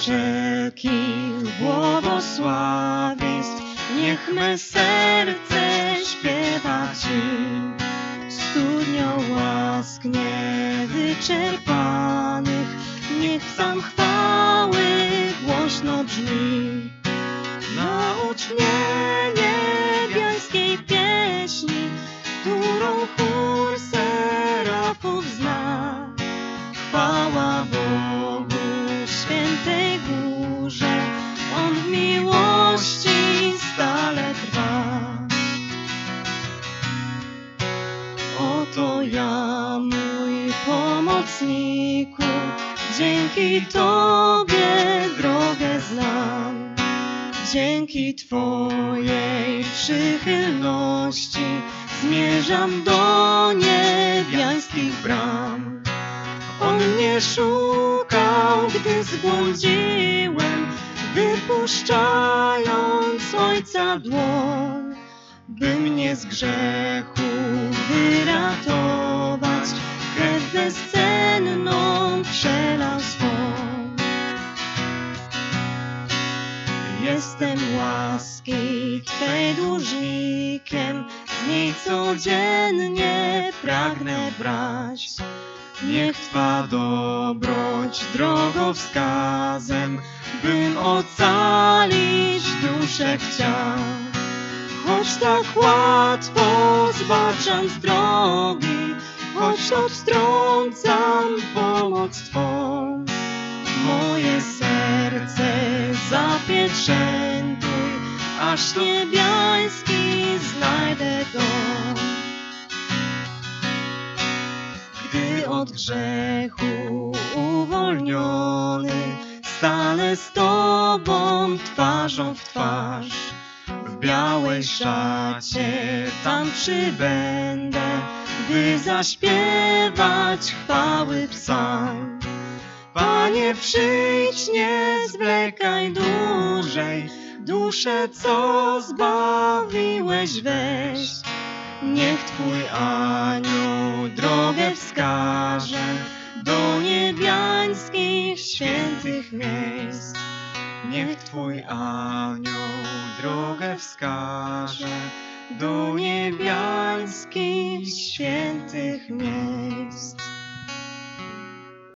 wszelkich błogosławieństw, niech me serce śpiewa Ci. Studnią łask niewyczerpanych, niech psalm chwały głośno brzmi. Naucz mnie niebiańskiej pieśni, którą chór serafów zna. Chwała Bogu w świętej górze, On w miłości stale trwa. Oto ja, mój pomocniku, dzięki Tobie drogę znam. Dzięki Twojej przychylności zmierzam do niebiańskich bram. On mnie szukał, gdy zbłądziłem, wypuszczając Ojca dłoń, by mnie z grzechu wyratować, krew bezcenną przelał swą. Jestem łaski Twej dłużnikiem, z niej codziennie pragnę brać. Niech Twa dobroć drogowskazem, bym ocalić duszę chciał. Choć tak łatwo zbaczam z drogi, choć odtrącam pomoc Twą, moje serce zapieczętuj, aż niebiański znajdę dom. Gdy od grzechu uwolniony stanę z Tobą twarzą w twarz, w białej szacie tam przybędę, by zaśpiewać chwały psalm. Panie, przyjdź, nie zwlekaj dłużej, duszę, co zbawiłeś, weź. Niech Twój anioł drogę wskaże do niebiańskich świętych miejsc. Niech Twój anioł drogę wskaże do niebiańskich świętych miejsc.